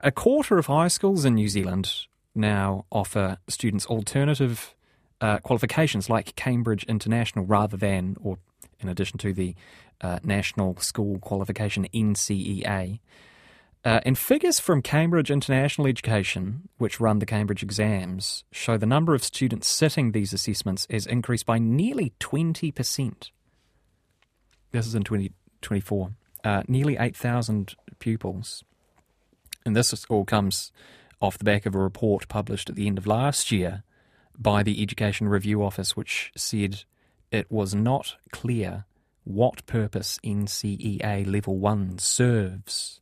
A quarter of high schools in New Zealand now offer students alternative qualifications like Cambridge International rather than, or in addition to the National School Qualification NCEA. And figures from Cambridge International Education, which run the Cambridge exams, show the number of students sitting these assessments has increased by nearly 20%. This is in 2024. Nearly 8,000 pupils. And this all comes off the back of a report published at the end of last year by the Education Review Office, which said it was not clear what purpose NCEA Level 1 serves.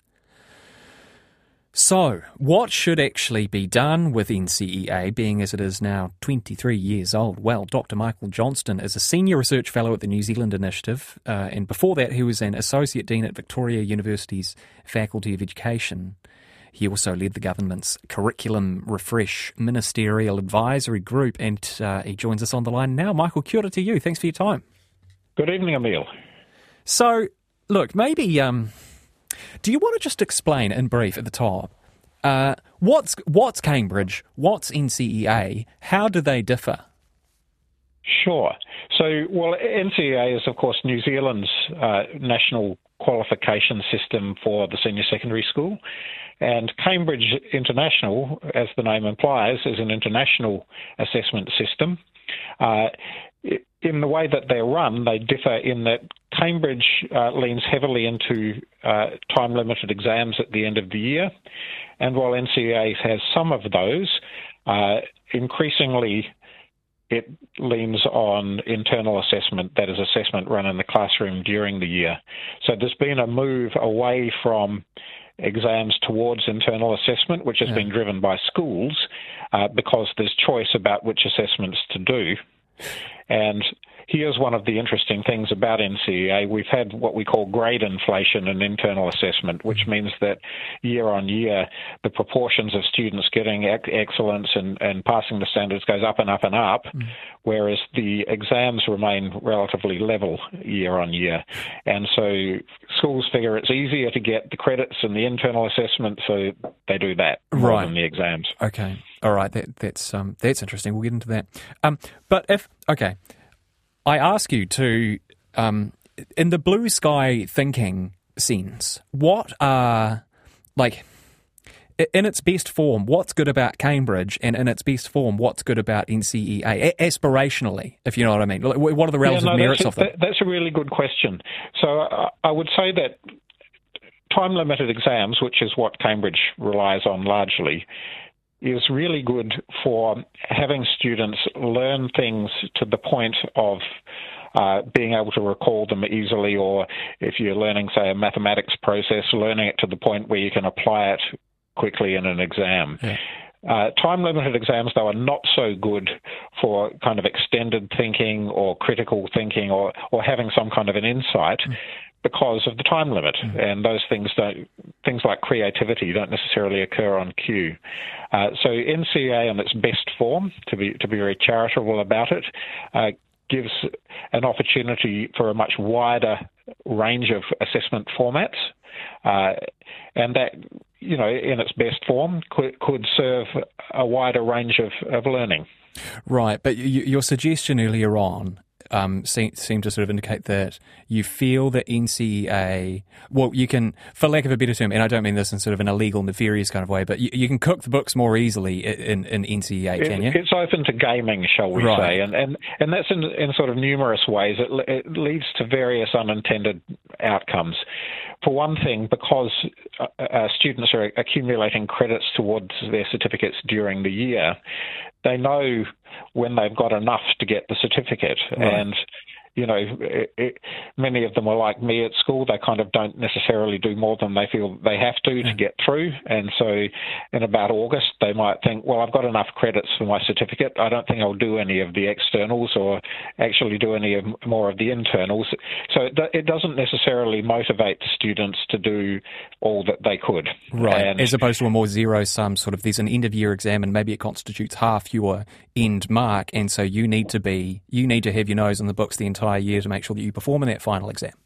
So, what should actually be done with NCEA, being as it is now 23 years old? Well, Dr. Michael Johnston is a Senior Research Fellow at the New Zealand Initiative, and before that he was an Associate Dean at Victoria University's Faculty of Education. He also led the government's Curriculum Refresh Ministerial Advisory Group, and he joins us on the line now. Michael, kia ora to you. Thanks for your time. Good evening, Emil. So, look, maybe do you want to just explain in brief at the top what's Cambridge, what's NCEA, how do they differ? Sure. So, well, NCEA is, of course, New Zealand's national qualification system for the senior secondary school. And Cambridge International, as the name implies, is an international assessment system. In the way that they're run, they differ in that Cambridge leans heavily into time-limited exams at the end of the year, and while NCEA has some of those, increasingly it leans on internal assessment, that is assessment run in the classroom during the year. So there's been a move away from exams towards internal assessment, which has been driven by schools because there's choice about which assessments to do. And here's one of the interesting things about NCEA. We've had what we call grade inflation in internal assessment, which means that year on year, the proportions of students getting excellence and passing the standards goes up and up and up, whereas the exams remain relatively level year on year. And so schools figure it's easier to get the credits in the internal assessment, so they do that more than the exams. Okay. All right. That's interesting. We'll get into that. But I ask you to, in the blue sky thinking sense, what are, in its best form, what's good about Cambridge, and in its best form, what's good about NCEA, aspirationally, if you know what I mean? What are the relative merits of them? That's a really good question. So I would say that time-limited exams, which is what Cambridge relies on largely, is really good for having students learn things to the point of being able to recall them easily, or if you're learning, say, a mathematics process, learning it to the point where you can apply it quickly in an exam. Yeah. Time-limited exams, though, are not so good for kind of extended thinking or critical thinking or having some kind of an insight because of the time limit. And those things like creativity don't necessarily occur on cue. So NCEA in its best form, to be very charitable about it, gives an opportunity for a much wider range of assessment formats, and that, in its best form, could serve a wider range of learning. Right, but your suggestion earlier on seemed to sort of indicate that you feel that NCEA, well, you can, for lack of a better term, and I don't mean this in sort of an illegal, nefarious kind of way, but you can cook the books more easily in NCEA, can you? It's open to gaming, shall we say, and that's in sort of numerous ways. It leads to various unintended outcomes. For one thing, because students are accumulating credits towards their certificates during the year, they know when they've got enough to get the certificate. Right. And, many of them are like me at school. They kind of don't necessarily do more than they feel they have to get through. And so in about August, they might think, well, I've got enough credits for my certificate. I don't think I'll do any of the externals or actually do any more of the internals. So it doesn't necessarily motivate the students to do all that they could. Right, as opposed to a more zero-sum sort of, there's an end-of-year exam and maybe it constitutes half your end mark, and so you need to have your nose in the books the entire year to make sure that you perform in that final exam.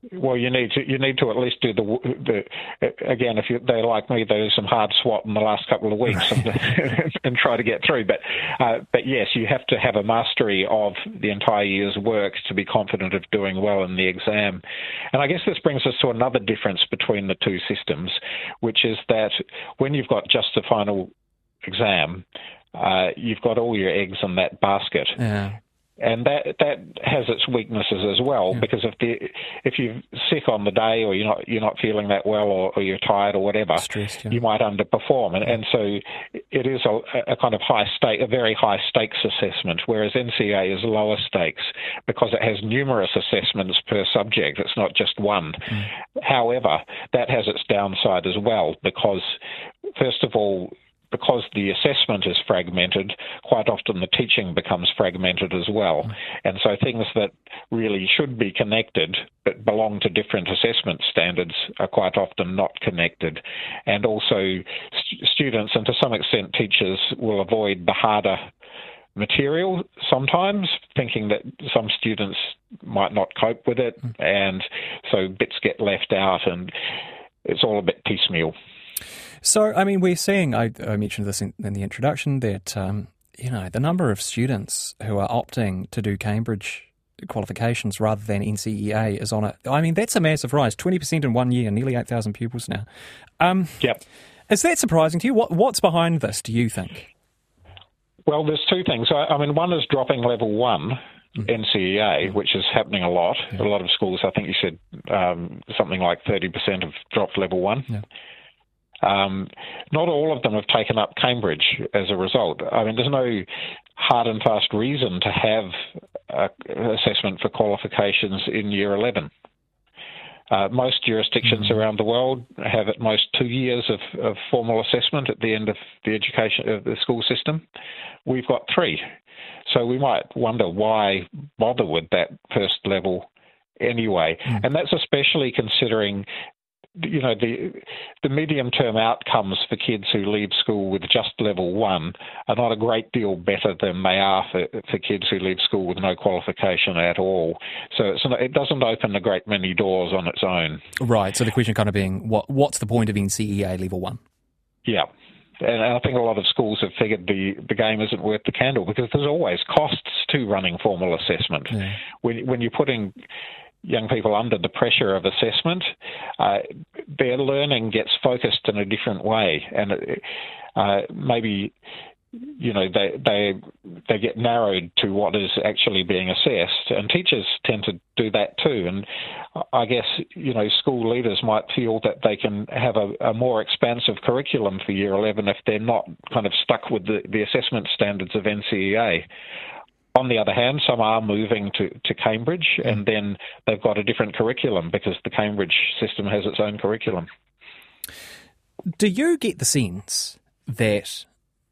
Well, you need to at least do the again, if they're like me, they do some hard swat in the last couple of weeks and try to get through. But yes, you have to have a mastery of the entire year's work to be confident of doing well in the exam. And I guess this brings us to another difference between the two systems, which is that when you've got just the final exam, you've got all your eggs in that basket. Yeah. And that has its weaknesses as well, because if you're sick on the day, or you're not feeling that well, or you're tired or whatever, stressed, you might underperform. And so it is a kind of a very high stakes assessment, whereas NCEA is lower stakes because it has numerous assessments per subject. It's not just one. However, that has its downside as well, because first of all, because the assessment is fragmented, quite often the teaching becomes fragmented as well. And so things that really should be connected but belong to different assessment standards are quite often not connected. And also students, and to some extent teachers, will avoid the harder material sometimes, thinking that some students might not cope with it, and so bits get left out, and it's all a bit piecemeal. So, I mean, we're seeing, I mentioned this in the introduction, that, the number of students who are opting to do Cambridge qualifications rather than NCEA is on it. I mean, that's a massive rise, 20% in 1 year, nearly 8,000 pupils now. Yep. Is that surprising to you? What's behind this, do you think? Well, there's two things. I mean, one is dropping level 1, NCEA, which is happening a lot. Yeah. A lot of schools, I think you said something like 30% have dropped level 1. Yeah. Not all of them have taken up Cambridge as a result. I mean, there's no hard and fast reason to have an assessment for qualifications in Year 11. Most jurisdictions around the world have at most 2 years of formal assessment at the end of the education of the school system. We've got 3. So we might wonder why bother with that first level anyway. And that's especially considering the medium-term outcomes for kids who leave school with just level 1 are not a great deal better than they are for kids who leave school with no qualification at all. So it doesn't open a great many doors on its own. Right, so the question kind of being, what's the point of NCEA level 1? Yeah. And I think a lot of schools have figured the game isn't worth the candle, because there's always costs to running formal assessment. Yeah. When you're putting young people under the pressure of assessment, their learning gets focused in a different way, and maybe they get narrowed to what is actually being assessed, and teachers tend to do that too. And I guess school leaders might feel that they can have a more expansive curriculum for Year 11 if they're not kind of stuck with the assessment standards of NCEA. On the other hand, some are moving to Cambridge, and then they've got a different curriculum because the Cambridge system has its own curriculum. Do you get the sense that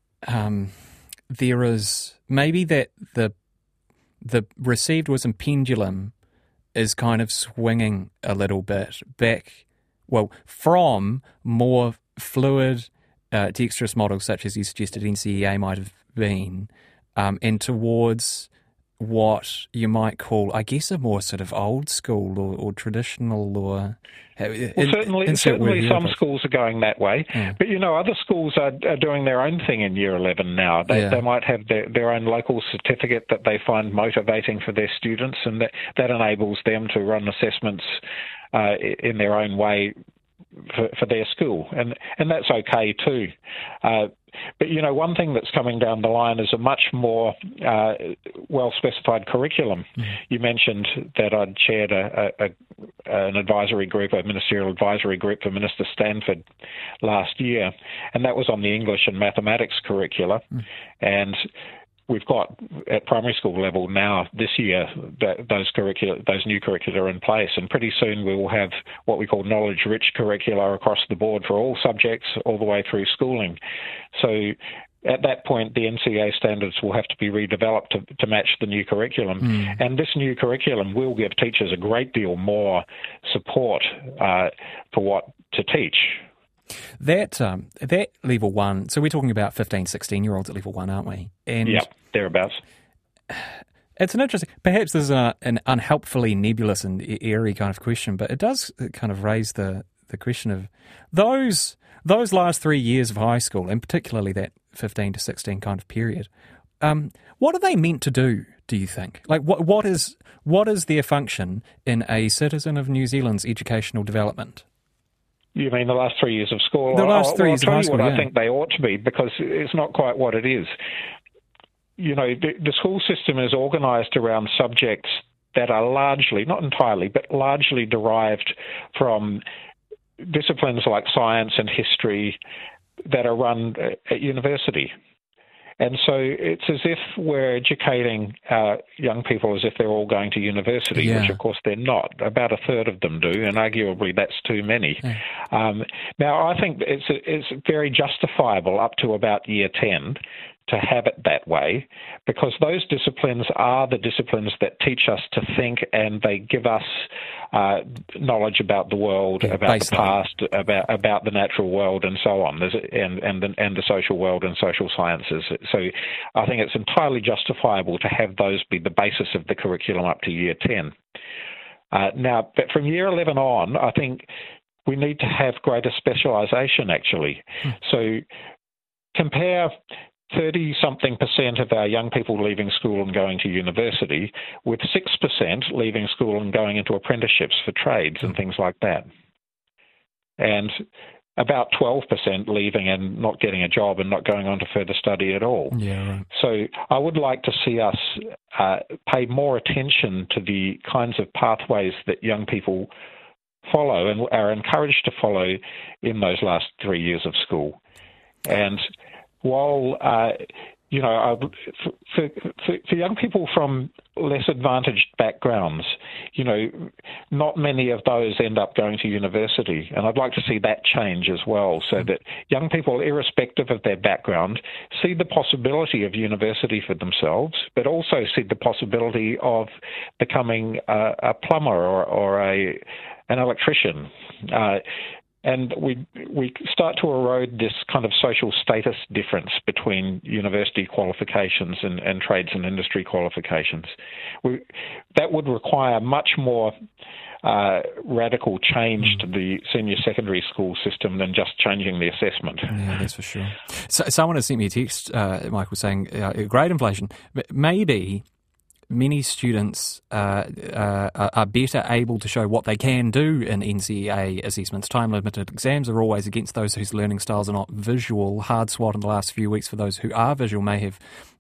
there is maybe that the received wisdom pendulum is kind of swinging a little bit back, from more fluid, dexterous models such as you suggested NCEA might have been, and towards what you might call, I guess, a more sort of old school or traditional or... certainly some schools are going that way. Yeah. But, other schools are doing their own thing in Year 11 now. They might have their own local certificate that they find motivating for their students, and that enables them to run assessments in their own way for their school. And that's okay too. But, one thing that's coming down the line is a much more well-specified curriculum. You mentioned that I'd chaired an advisory group, a ministerial advisory group for Minister Stanford last year, and that was on the English and mathematics curricula. And we've got at primary school level now this year those new curricula are in place, and pretty soon we will have what we call knowledge-rich curricula across the board for all subjects all the way through schooling. So at that point, the NCEA standards will have to be redeveloped to match the new curriculum. And this new curriculum will give teachers a great deal more support for what to teach. That level 1, so we're talking about 15, 16-year-olds at level 1, aren't we? And yeah, thereabouts. It's an interesting, perhaps this is an unhelpfully nebulous and airy kind of question, but it does kind of raise the question of those last 3 years of high school, and particularly that 15 to 16 kind of period. What are they meant to do you think? Like, what is their function in a citizen of New Zealand's educational development? You mean the last 3 years of school? The last 3 years of high school, I'll tell you what I think they ought to be, because it's not quite what it is. You know, the school system is organised around subjects that are largely, not entirely, but largely derived from disciplines like science and history that are run at university. And so it's as if we're educating young people as if they're all going to university, which of course they're not. About a third of them do, and arguably that's too many. Now, I think it's very justifiable up to about year 10 to have it that way, because those disciplines are the disciplines that teach us to think, and they give us knowledge about the world, about the past, about the natural world, and so on, and the social world and social sciences. So I think it's entirely justifiable to have those be the basis of the curriculum up to year 10. Now, but from year 11 on, I think we need to have greater specialisation, actually. So compare 30-something% of our young people leaving school and going to university, with 6% leaving school and going into apprenticeships for trades and things like that. And about 12% leaving and not getting a job and not going on to further study at all. Yeah, right. So I would like to see us pay more attention to the kinds of pathways that young people follow and are encouraged to follow in those last 3 years of school. And while, for young people from less advantaged backgrounds, not many of those end up going to university. And I'd like to see that change as well, so that young people, irrespective of their background, see the possibility of university for themselves, but also see the possibility of becoming a plumber or an electrician. And we start to erode this kind of social status difference between university qualifications and trades and industry qualifications. That would require much more radical change to the senior secondary school system than just changing the assessment. Yeah, that's for sure. So, someone has sent me a text, Michael, saying grade inflation. Maybe many students are better able to show what they can do in NCEA assessments. Time-limited exams are always against those whose learning styles are not visual. Hard swat in the last few weeks for those who are visual may have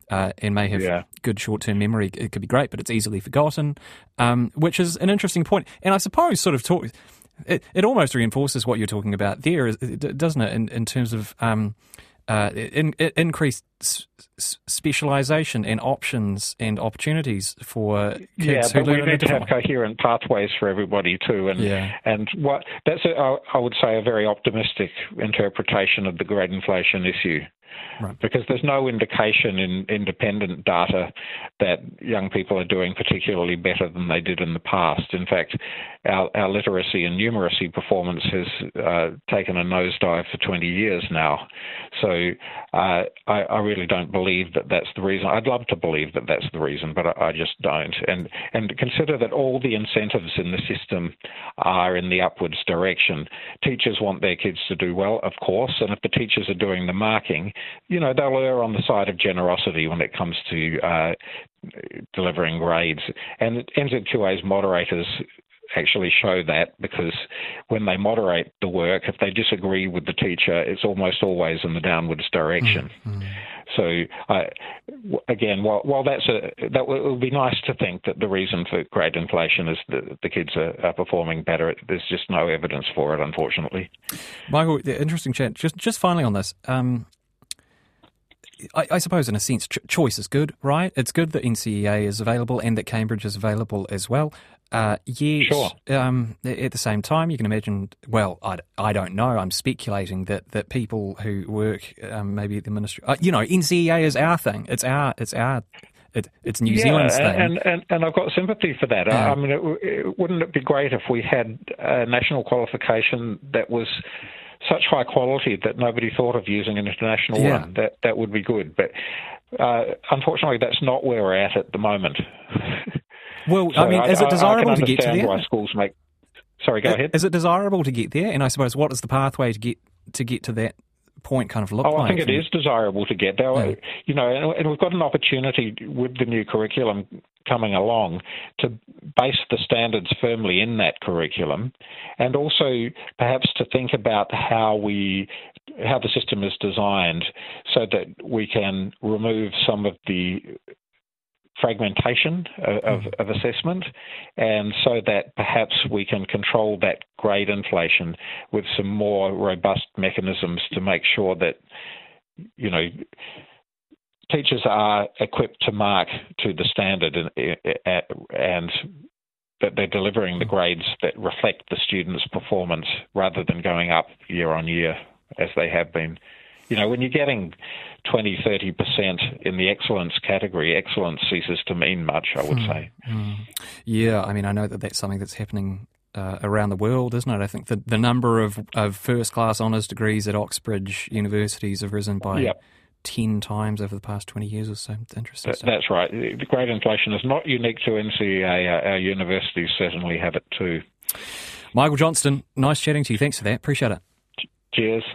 good short-term memory. It could be great, but it's easily forgotten, which is an interesting point. And I suppose it almost reinforces what you're talking about there, doesn't it, in terms of increased specialisation and options and opportunities for kids who learn in a different way. Yeah, but we need to have coherent pathways for everybody too, and I would say a very optimistic interpretation of the grade inflation issue. Right. Because there's no indication in independent data that young people are doing particularly better than they did in the past. In fact, our literacy and numeracy performance has taken a nosedive for 20 years now. So I really don't believe that that's the reason. I'd love to believe that that's the reason, but I just don't. And consider that all the incentives in the system are in the upwards direction. Teachers want their kids to do well, of course, and if the teachers are doing the marking, they'll err on the side of generosity when it comes to delivering grades. And NZQA's moderators actually show that, because when they moderate the work, if they disagree with the teacher, it's almost always in the downwards direction. Mm-hmm. So, again, while it would be nice to think that the reason for grade inflation is that the kids are performing better, there's just no evidence for it, unfortunately. Michael, interesting chat. Just finally on this. I suppose, in a sense, choice is good, right? It's good that NCEA is available and that Cambridge is available as well. Yet, sure. At the same time, you can imagine, well, I don't know, I'm speculating that people who work maybe at the ministry, NCEA is our thing. It's New Zealand's thing. And I've got sympathy for that. Yeah. I mean, wouldn't it be great if we had a national qualification that was such high quality that nobody thought of using an international one? That would be good. But unfortunately, that's not where we're at the moment. Well, So I mean, is it desirable to get to there? Why schools make... Sorry, go ahead. Is it desirable to get there? And I suppose, what is the pathway to get to that point kind of look like? I think it is desirable to get there. Yeah. And we've got an opportunity with the new curriculum coming along to base the standards firmly in that curriculum, and also perhaps to think about how the system is designed so that we can remove some of the fragmentation of assessment, and so that perhaps we can control that grade inflation with some more robust mechanisms to make sure that, teachers are equipped to mark to the standard and that they're delivering the grades that reflect the students' performance rather than going up year on year as they have been. When you're getting 20, 30% in the excellence category, excellence ceases to mean much, I would say. Yeah, I mean, I know that that's something that's happening around the world, isn't it? I think the number of first-class honours degrees at Oxbridge universities have risen by 10 times over the past 20 years or so. It's interesting. That's right. The grade inflation is not unique to NCEA. Our universities certainly have it too. Michael Johnston, nice chatting to you. Thanks for that. Appreciate it. Cheers.